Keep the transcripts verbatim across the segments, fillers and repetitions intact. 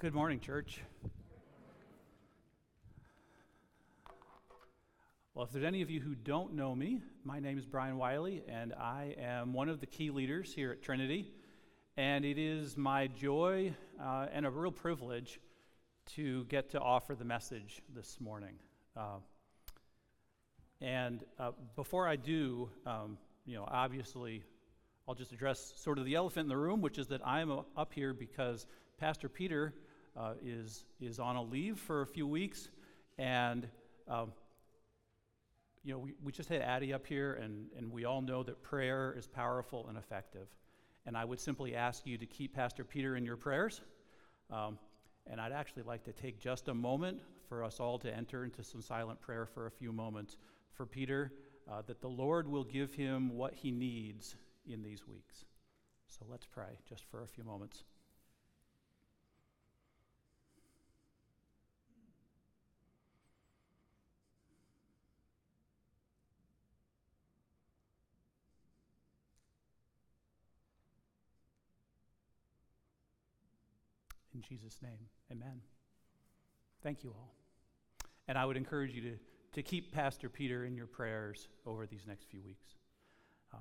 Good morning, church. Well, if there's any of you who don't know me, my name is Brian Wiley, and I am one of the key leaders here at Trinity. And it is my joy uh, and a real privilege to get to offer the message this morning. Uh, and uh, before I do, um, you know, obviously, I'll just address sort of the elephant in the room, which is that I'm up here because Pastor Peter uh, is is on a leave for a few weeks, and um, you know, we, we just had Addie up here, and, and we all know that prayer is powerful and effective. And I would simply ask you to keep Pastor Peter in your prayers. Um, and I'd actually like to take just a moment for us all to enter into some silent prayer for a few moments for Peter, uh, that the Lord will give him what he needs in these weeks. So let's pray just for a few moments. In Jesus' name, amen. Thank you all. And I would encourage you to, to keep Pastor Peter in your prayers over these next few weeks. Um,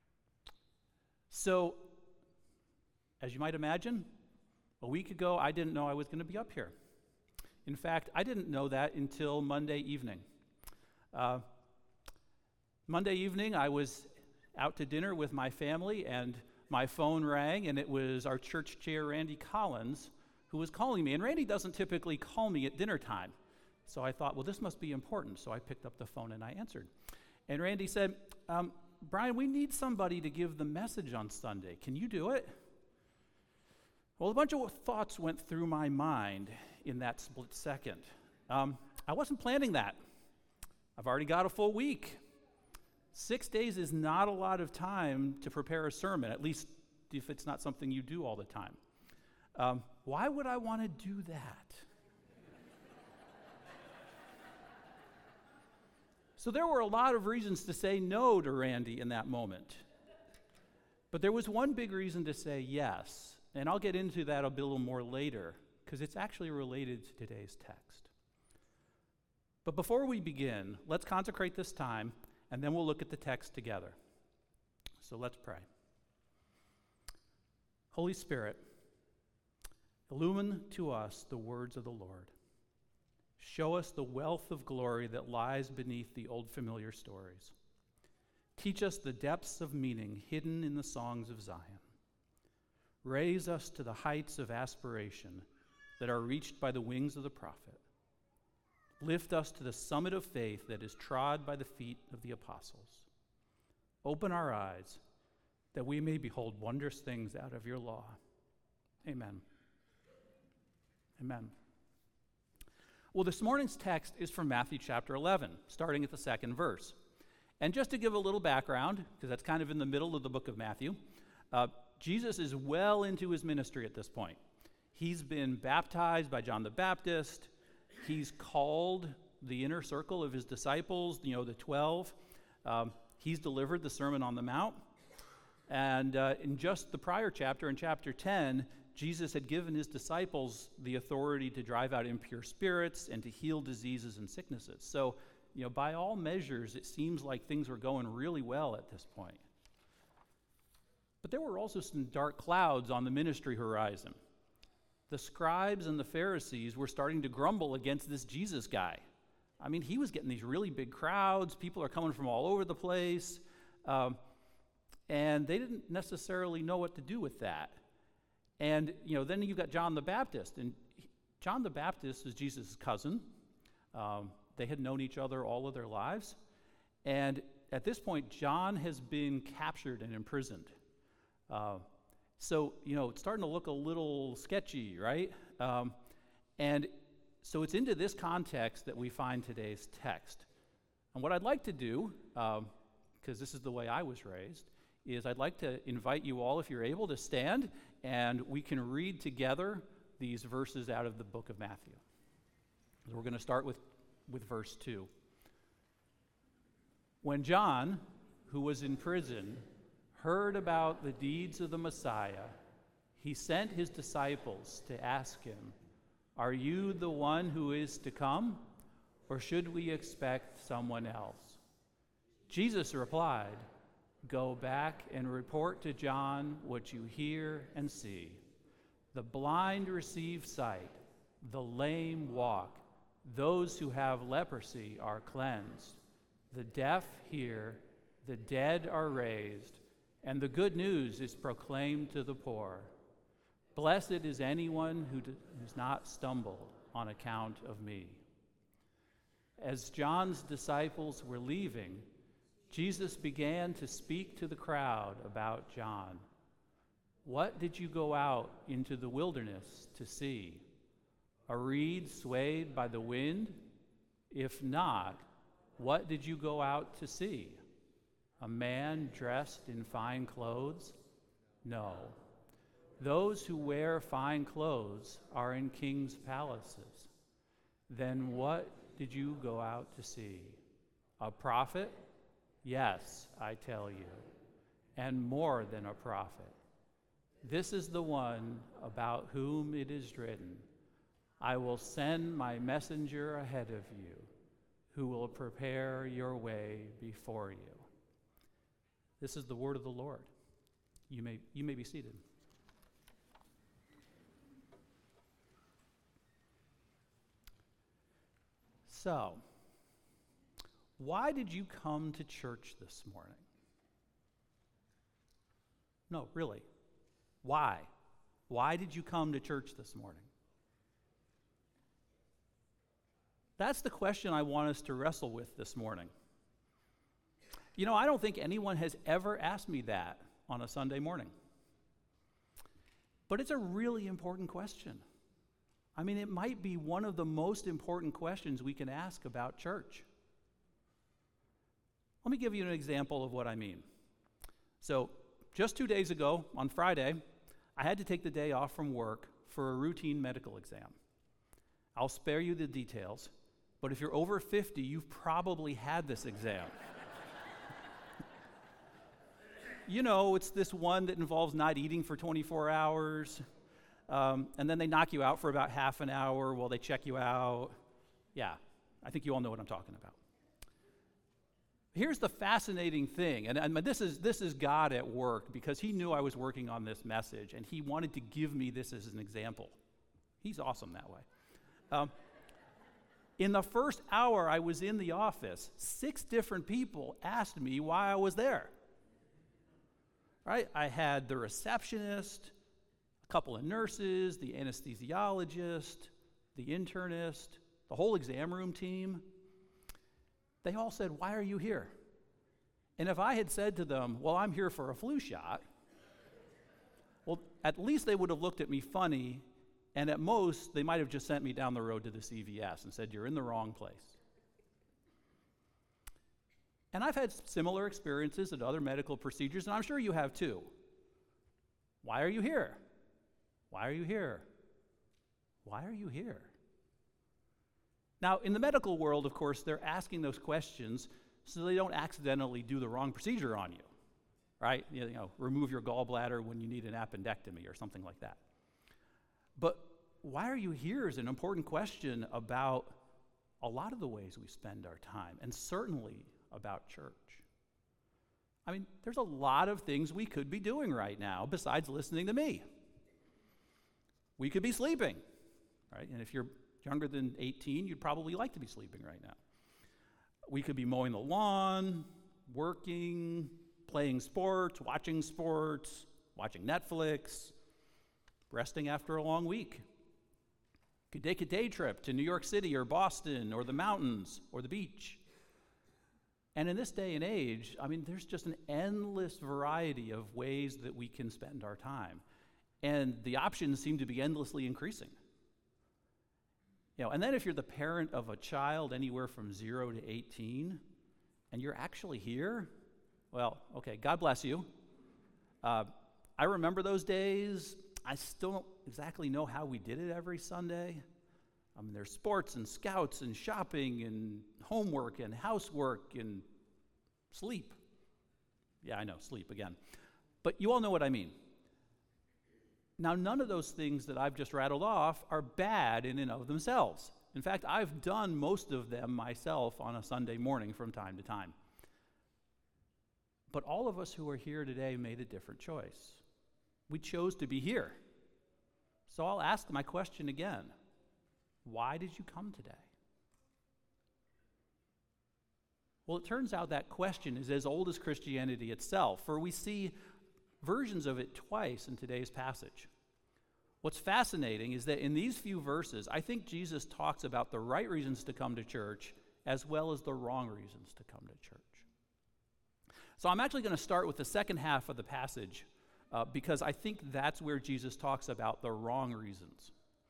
so, as you might imagine, a week ago I didn't know I was going to be up here. In fact, I didn't know that until Monday evening. Uh, Monday evening I was out to dinner with my family, and my phone rang, and it was our church chair, Randy Collins, who was calling me. And Randy doesn't typically call me at dinner time. So I thought, well, this must be important. So I picked up the phone and I answered. And Randy said, um, Brian, we need somebody to give the message on Sunday. Can you do it? Well, a bunch of thoughts went through my mind in that split second. Um, I wasn't planning that. I've already got a full week. Six days is not a lot of time to prepare a sermon, at least if it's not something you do all the time. Um, why would I want to do that? So there were a lot of reasons to say no to Randy in that moment. But there was one big reason to say yes, and I'll get into that a little more later, because it's actually related to today's text. But before we begin, let's consecrate this time, and then we'll look at the text together. So let's pray. Holy Spirit, illumine to us the words of the Lord. Show us the wealth of glory that lies beneath the old familiar stories. Teach us the depths of meaning hidden in the songs of Zion. Raise us to the heights of aspiration that are reached by the wings of the prophet. Lift us to the summit of faith that is trod by the feet of the apostles. Open our eyes that we may behold wondrous things out of your law. Amen. Amen. Well, this morning's text is from Matthew chapter eleven, starting at the second verse. And just to give a little background, because that's kind of in the middle of the book of Matthew, uh, Jesus is well into his ministry at this point. He's been baptized by John the Baptist. He's called the inner circle of his disciples, you know, the twelve. Um, he's delivered the Sermon on the Mount. And uh, in just the prior chapter, in chapter ten, Jesus had given his disciples the authority to drive out impure spirits and to heal diseases and sicknesses. So, you know, by all measures, it seems like things were going really well at this point. But there were also some dark clouds on the ministry horizon. The scribes and the Pharisees were starting to grumble against this Jesus guy. I mean, he was getting these really big crowds. People are coming from all over the place. Um, and they didn't necessarily know what to do with that. And, you know, then you've got John the Baptist. And John the Baptist is Jesus' cousin. Um, they had known each other all of their lives. And at this point, John has been captured and imprisoned. Uh, so, you know, it's starting to look a little sketchy, right? Um, and so it's into this context that we find today's text. And what I'd like to do, because um, this is the way I was raised, is I'd like to invite you all, if you're able, to stand, and we can read together these verses out of the book of Matthew. So we're going to start with, with verse two. When John, who was in prison, heard about the deeds of the Messiah, he sent his disciples to ask him, Are you the one who is to come, or should we expect someone else?" Jesus replied, "Go back and report to John what you hear and see. The blind receive sight, the lame walk, those who have leprosy are cleansed, the deaf hear, the dead are raised, and the good news is proclaimed to the poor. Blessed is anyone who does not stumble on account of me." As John's disciples were leaving, Jesus began to speak to the crowd about John. "What did you go out into the wilderness to see? A reed swayed by the wind? If not, what did you go out to see? A man dressed in fine clothes? No. Those who wear fine clothes are in kings' palaces. Then what did you go out to see? A prophet? Yes, I tell you, and more than a prophet. This is the one about whom it is written, 'I will send my messenger ahead of you, who will prepare your way before you.'" This is the word of the Lord. You may, you may be seated. So, why did you come to church this morning? No, really. Why? Why did you come to church this morning? That's the question I want us to wrestle with this morning. You know, I don't think anyone has ever asked me that on a Sunday morning. But it's a really important question. I mean, it might be one of the most important questions we can ask about church. Let me give you an example of what I mean. So, just two days ago, on Friday, I had to take the day off from work for a routine medical exam. I'll spare you the details, but if you're over fifty, you've probably had this exam. You know, it's this one that involves not eating for twenty-four hours, um, and then they knock you out for about half an hour while they check you out. Yeah, I think you all know what I'm talking about. Here's the fascinating thing, and, and this is this is God at work, because he knew I was working on this message, and he wanted to give me this as an example. He's awesome that way. Um, in the first hour I was in the office, six different people asked me why I was there. Right? I had the receptionist, a couple of nurses, the anesthesiologist, the internist, the whole exam room team. They all said, "Why are you here?" And if I had said to them, "Well, I'm here for a flu shot," well, at least they would have looked at me funny, and at most, they might have just sent me down the road to the C V S and said, "You're in the wrong place." And I've had similar experiences at other medical procedures, and I'm sure you have too. Why are you here? Why are you here? Why are you here? Now, in the medical world, of course, they're asking those questions so they don't accidentally do the wrong procedure on you, right? You know, remove your gallbladder when you need an appendectomy or something like that. But why are you here is an important question about a lot of the ways we spend our time, and certainly about church. I mean, there's a lot of things we could be doing right now besides listening to me. We could be sleeping, right? And if you're younger than eighteen, you'd probably like to be sleeping right now. We could be mowing the lawn, working, playing sports, watching sports, watching Netflix, resting after a long week. Could take a day trip to New York City or Boston or the mountains or the beach. And in this day and age, I mean, there's just an endless variety of ways that we can spend our time. And the options seem to be endlessly increasing. You know, and then if you're the parent of a child anywhere from zero to eighteen, and you're actually here, well, okay, God bless you. Uh, I remember those days. I still don't exactly know how we did it every Sunday. I mean, there's sports and scouts and shopping and homework and housework and sleep. Yeah, I know, sleep again. But you all know what I mean. Now, none of those things that I've just rattled off are bad in and of themselves. In fact, I've done most of them myself on a Sunday morning from time to time. But all of us who are here today made a different choice. We chose to be here. So I'll ask my question again. Why did you come today? Well, it turns out that question is as old as Christianity itself, for we see versions of it twice in today's passage. What's fascinating is that in these few verses, I think Jesus talks about the right reasons to come to church as well as the wrong reasons to come to church. So I'm actually going to start with the second half of the passage uh, because I think that's where Jesus talks about the wrong reasons.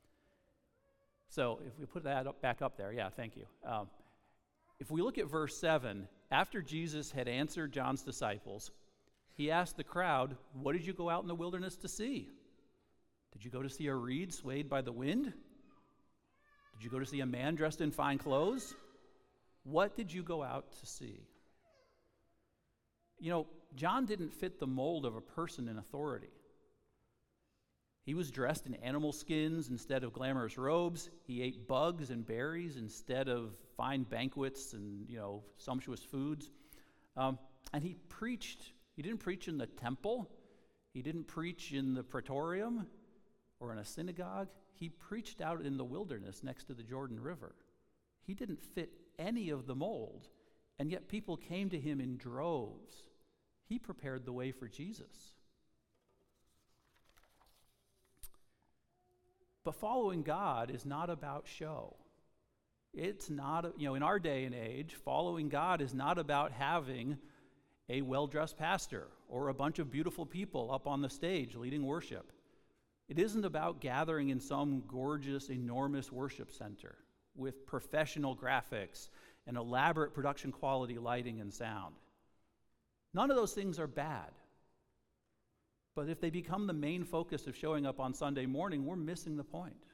So if we put that up, back up there, yeah, thank you. Um, if we look at verse seven, after Jesus had answered John's disciples, he asked the crowd, "What did you go out in the wilderness to see? Did you go to see a reed swayed by the wind? Did you go to see a man dressed in fine clothes? What did you go out to see?" You know, John didn't fit the mold of a person in authority. He was dressed in animal skins instead of glamorous robes. He ate bugs and berries instead of fine banquets and, you know, sumptuous foods. Um, and he preached. He didn't preach in the temple. He didn't preach in the praetorium or in a synagogue. He preached out in the wilderness next to the Jordan River. He didn't fit any of the mold, and yet people came to him in droves. He prepared the way for Jesus. But following God is not about show. It's not, you know, in our day and age, following God is not about having a well-dressed pastor or a bunch of beautiful people up on the stage leading worship. It isn't about gathering in some gorgeous, enormous worship center with professional graphics and elaborate production quality lighting and sound. None of those things are bad. But if they become the main focus of showing up on Sunday morning, we're missing the point.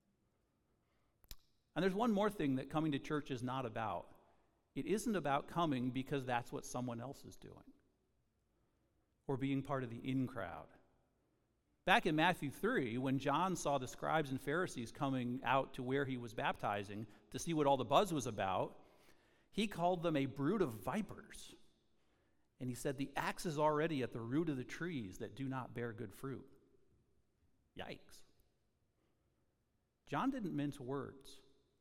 And there's one more thing that coming to church is not about. It isn't about coming because that's what someone else is doing or being part of the in crowd. Back in Matthew three, when John saw the scribes and Pharisees coming out to where he was baptizing to see what all the buzz was about, he called them a brood of vipers. And he said, "The axe is already at the root of the trees that do not bear good fruit." Yikes. John didn't mince words.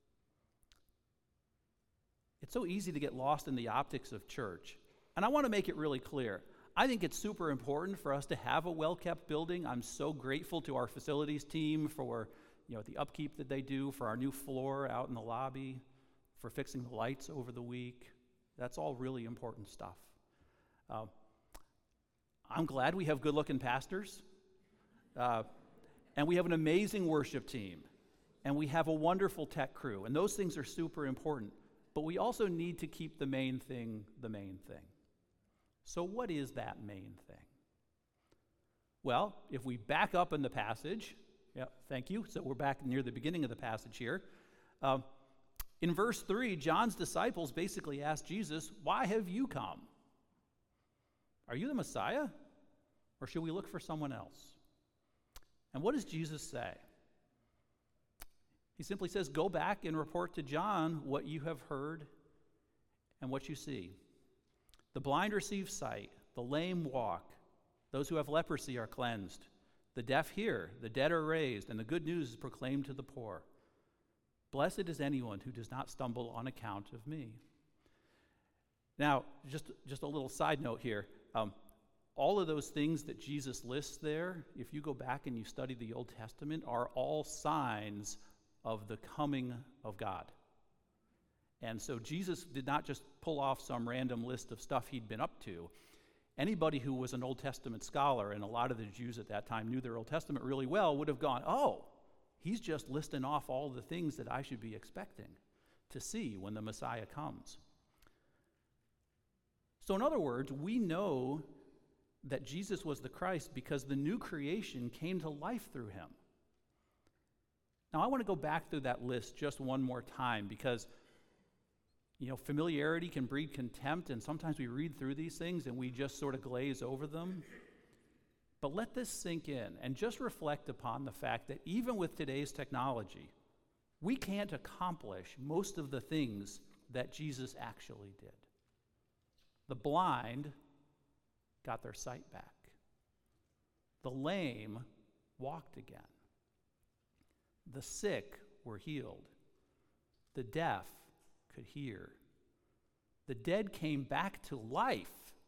It's so easy to get lost in the optics of church. And I want to make it really clear. I think it's super important for us to have a well-kept building. I'm so grateful to our facilities team for, you know, the upkeep that they do, for our new floor out in the lobby, for fixing the lights over the week. That's all really important stuff. Uh, I'm glad we have good-looking pastors, uh, and we have an amazing worship team, and we have a wonderful tech crew, and those things are super important. But we also need to keep the main thing the main thing. So what is that main thing? Well, if we back up in the passage, yeah, thank you. So we're back near the beginning of the passage here. Um, in verse three, John's disciples basically asked Jesus, "Why have you come? Are you the Messiah? Or should we look for someone else?" And what does Jesus say? He simply says, "Go back and report to John what you have heard and what you see. The blind receive sight, the lame walk, those who have leprosy are cleansed, the deaf hear, the dead are raised, and the good news is proclaimed to the poor. Blessed is anyone who does not stumble on account of me." Now, just, just a little side note here. Um, all of those things that Jesus lists there, if you go back and you study the Old Testament, are all signs of the coming of God. And so Jesus did not just pull off some random list of stuff he'd been up to. Anybody who was an Old Testament scholar, and a lot of the Jews at that time knew their Old Testament really well, would have gone, "Oh, he's just listing off all the things that I should be expecting to see when the Messiah comes." So in other words, we know that Jesus was the Christ because the new creation came to life through him. Now I want to go back through that list just one more time because, you know, familiarity can breed contempt, and sometimes we read through these things and we just sort of glaze over them. But let this sink in and just reflect upon the fact that even with today's technology, we can't accomplish most of the things that Jesus actually did. The blind got their sight back. The lame walked again. The sick were healed. The deaf could hear. The dead came back to life.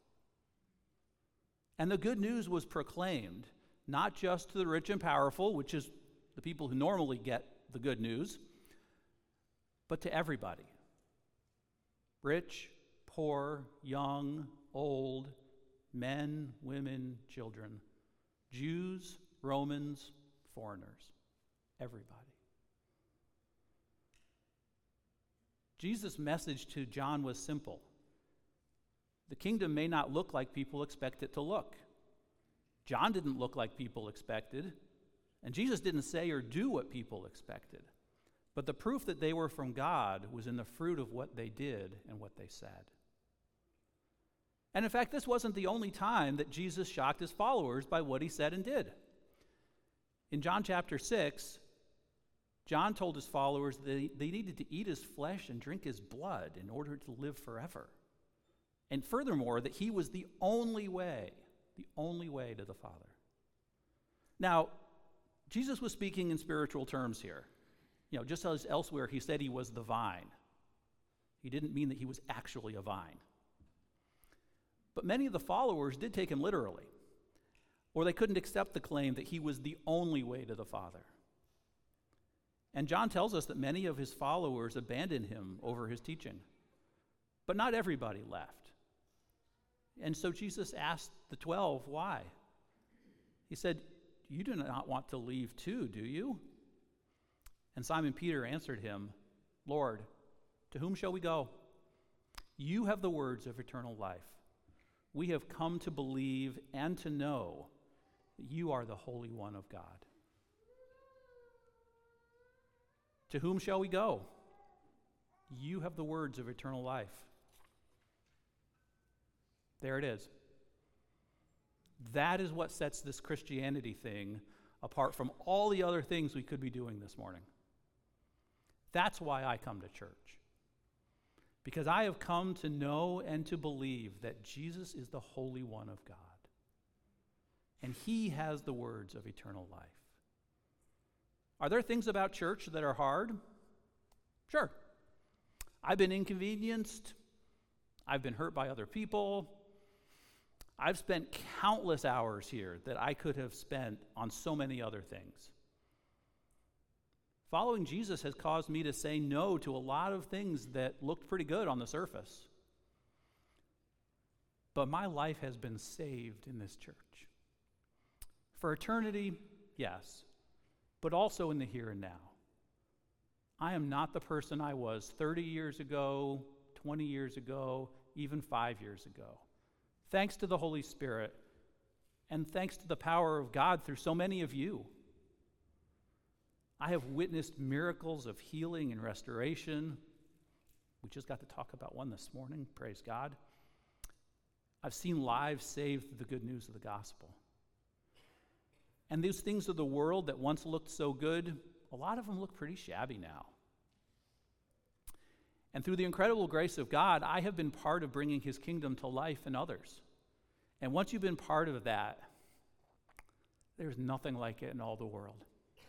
And the good news was proclaimed, not just to the rich and powerful, which is the people who normally get the good news, but to everybody. Rich, poor, young, old, men, women, children, Jews, Romans, foreigners, everybody. Jesus' message to John was simple. The kingdom may not look like people expect it to look. John didn't look like people expected, and Jesus didn't say or do what people expected. But the proof that they were from God was in the fruit of what they did and what they said. And in fact, this wasn't the only time that Jesus shocked his followers by what he said and did. In John chapter six, John told his followers that they needed to eat his flesh and drink his blood in order to live forever. And furthermore, that he was the only way, the only way to the Father. Now, Jesus was speaking in spiritual terms here. You know, just as elsewhere he said he was the vine. He didn't mean that he was actually a vine. But many of the followers did take him literally, or they couldn't accept the claim that he was the only way to the Father. And John tells us that many of his followers abandoned him over his teaching. But not everybody left. And so Jesus asked the twelve, why? He said, you do not want to leave too, do you? And Simon Peter answered him, Lord, to whom shall we go? You have the words of eternal life. We have come to believe and to know that you are the Holy One of God. To whom shall we go? You have the words of eternal life. There it is. That is what sets this Christianity thing apart from all the other things we could be doing this morning. That's why I come to church. Because I have come to know and to believe that Jesus is the Holy One of God. And he has the words of eternal life. Are there things about church that are hard? Sure. I've been inconvenienced. I've been hurt by other people. I've spent countless hours here that I could have spent on so many other things. Following Jesus has caused me to say no to a lot of things that looked pretty good on the surface. But my life has been saved in this church. For eternity, yes, but also in the here and now. I am not the person I was thirty years ago, twenty years ago, even five years ago. Thanks to the Holy Spirit, and thanks to the power of God through so many of you. I have witnessed miracles of healing and restoration. We just got to talk about one this morning, praise God. I've seen lives saved through the good news of the gospel. And these things of the world that once looked so good, a lot of them look pretty shabby now. And through the incredible grace of God, I have been part of bringing his kingdom to life in others. And once you've been part of that, there's nothing like it in all the world.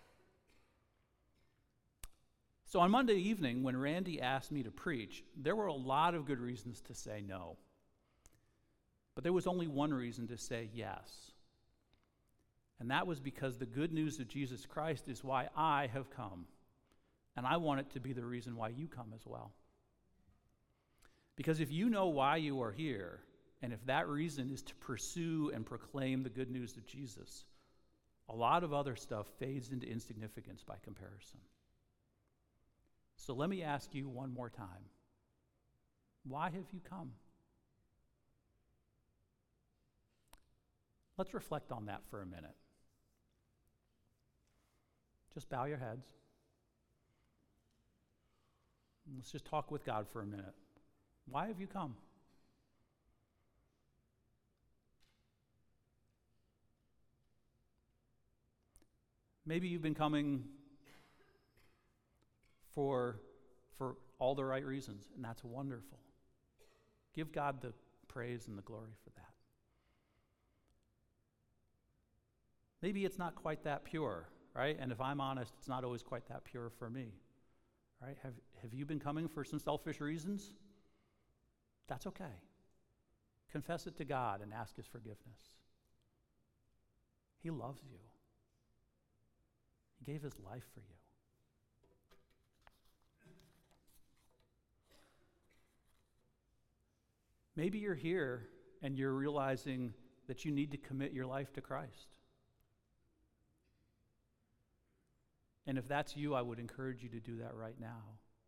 So on Monday evening, when Randy asked me to preach, there were a lot of good reasons to say no. But there was only one reason to say yes. And that was because the good news of Jesus Christ is why I have come. And I want it to be the reason why you come as well. Because if you know why you are here, and if that reason is to pursue and proclaim the good news of Jesus, a lot of other stuff fades into insignificance by comparison. So let me ask you one more time. Why have you come? Let's reflect on that for a minute. Just bow your heads. Let's just talk with God for a minute. Why have you come? Maybe you've been coming for, for all the right reasons, and that's wonderful. Give God the praise and the glory for that. Maybe it's not quite that pure, right? And if I'm honest, it's not always quite that pure for me, right? Have, have you been coming for some selfish reasons? That's okay. Confess it to God and ask his forgiveness. He loves you. He gave his life for you. Maybe you're here and you're realizing that you need to commit your life to Christ. And if that's you, I would encourage you to do that right now.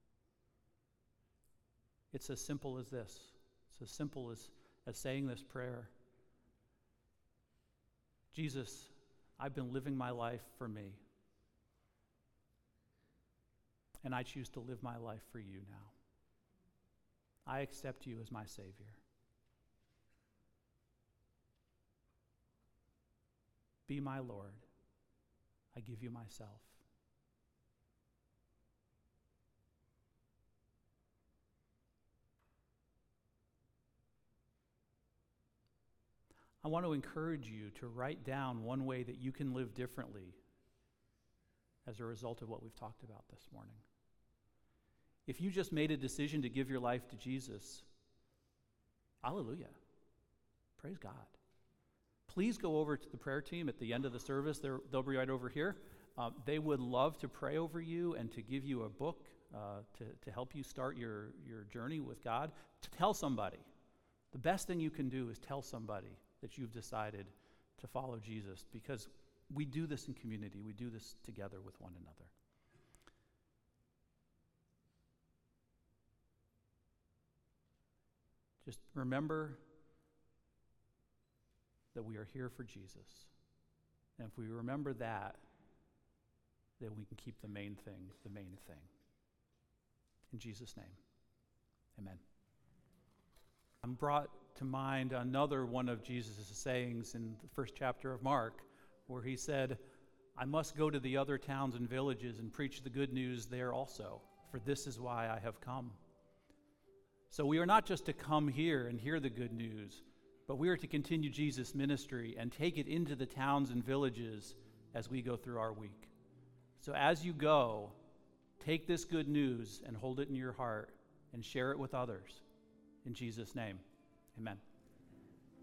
It's as simple as this. It's as simple as, as saying this prayer. Jesus, I've been living my life for me. And I choose to live my life for you now. I accept you as my Savior. Be my Lord. I give you myself. I want to encourage you to write down one way that you can live differently as a result of what we've talked about this morning. If you just made a decision to give your life to Jesus, hallelujah. Praise God. Please go over to the prayer team at the end of the service. They're, they'll be right over here. Uh, they would love to pray over you and to give you a book uh, to, to help you start your, your journey with God. To tell somebody. The best thing you can do is tell somebody that you've decided to follow Jesus, because we do this in community. We do this together with one another. Just remember that we are here for Jesus. And if we remember that, then we can keep the main thing the main thing. In Jesus' name, amen. I'm brought to mind another one of Jesus' sayings in the first chapter of Mark, where he said, I must go to the other towns and villages and preach the good news there also, for this is why I have come. So we are not just to come here and hear the good news, but we are to continue Jesus' ministry and take it into the towns and villages as we go through our week. So as you go, take this good news and hold it in your heart and share it with others. In Jesus' name, amen.